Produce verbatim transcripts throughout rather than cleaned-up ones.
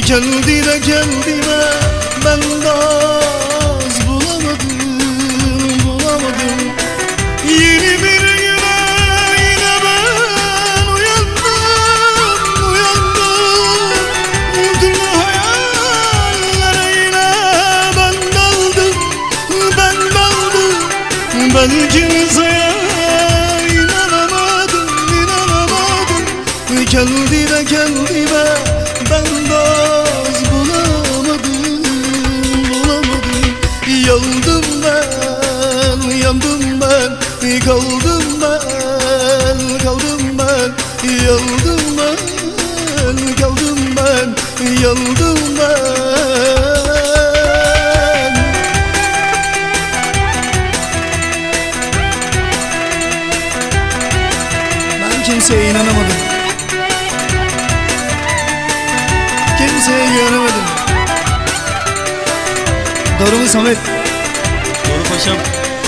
Kendi de kendime ben gaz bulamadım, bulamadım. Yeni bir güne yine ben uyandım, uyandım. Tüm hayallere yine ben daldım, ben daldım. Ben kimseye inanamadım, inanamadım. Kendi de kendime ben gaz bulamadım, bulamadım. Yandım ben, yandım ben. Kaldım ben, kaldım ben. Yandım ben, kaldım ben. Yandım ben. Ben kimseye inanamadım, kimseye güvenemedim. Doğru mu Samet? Doğru paşam.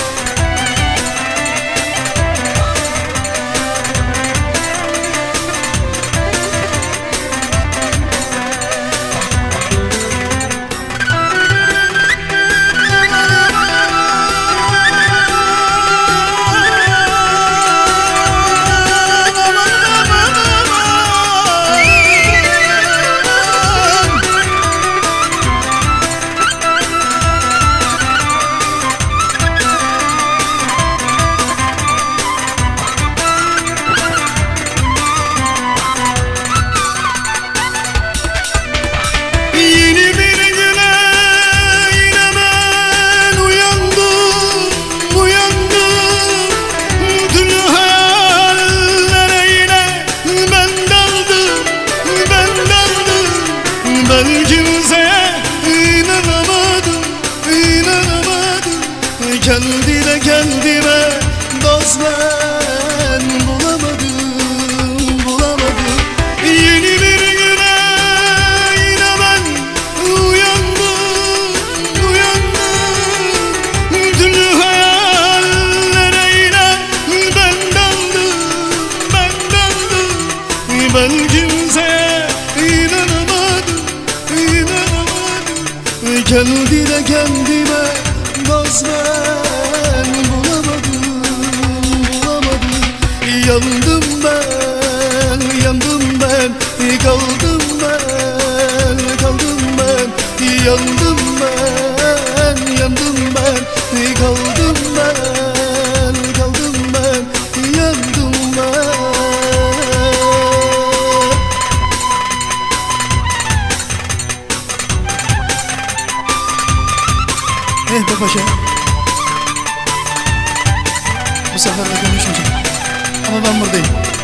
Ben kimseye inanamadım, inanamadım. Kendi de kendime dost ben bulamadım, bulamadım. Yeni bir güne yine ben uyandım, uyandım. Tüm hayallere yine ben daldım, ben daldım. Ben kimseye inanamadım, kendi de kendime dost ben bulamadım, bulamadım. Yandım ben, yandım ben. Kaldım ben, kaldım ben. Yandım ben, yandım ben. Kaldım ben, kaldım ben. Yandım ben. Eh be paşa, bu sefer de konuşmayacağım ama ben buradayım.